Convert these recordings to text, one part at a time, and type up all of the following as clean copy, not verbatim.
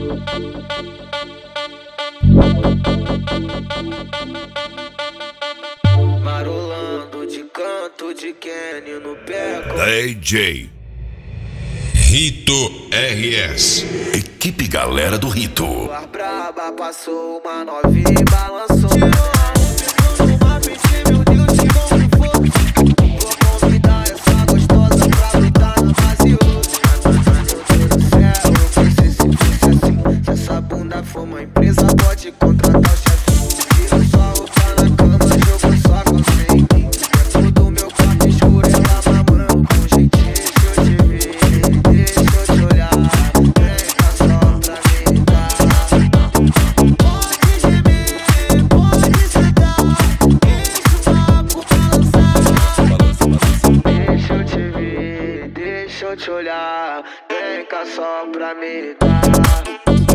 Marolando de canto de Kenny no pé. DJ Rito RS. Equipe Galera do Rito. A braba passou uma novinha e balançou. Uma pente, meu Deus, de bom que for. Vou convidar essa gostosa pra lutar no vazio. Meu Deus do céu, eu pensei se fosse assim. Se essa bunda for uma empresa, pode contratar o chefe. Tira sua roupa na cama, jogo só com sem. Dentro do meu quarto escuro, ela mamando com jeitinho. Deixa eu te ver, deixa eu te olhar. Vem cá só pra me dar. Pode gemer, pode sentar. Deixa o papo balançar. Deixa eu te ver, deixa eu te olhar. Vem cá só pra me dar.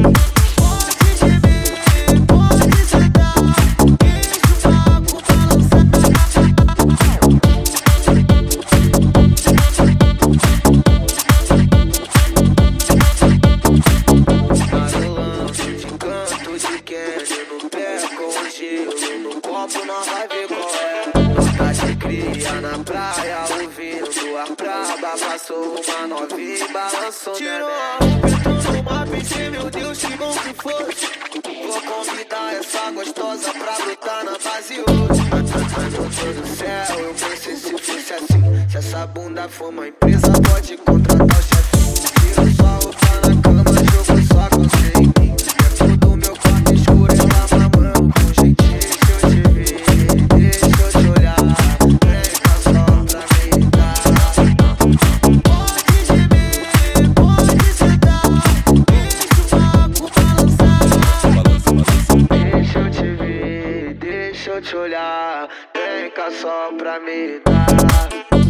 Não vai ver qual é. Tá de cria na praia, ouvindo a braba. Passou uma novinha e balançou. Tirou a roupa, uma pente, meu Deus, que bom que foi. Vou convidar essa gostosa pra lutar na base hoje. Meu Deus do céu, eu pensei se fosse assim. Se essa bunda for uma empresa, pode contratar o chefe. Tira sua roupa na cama, jogo só com sem. Dentro do meu quarto escuro, ela mamando com jeitinho. Deixa eu te olhar, vem cá só pra me dar.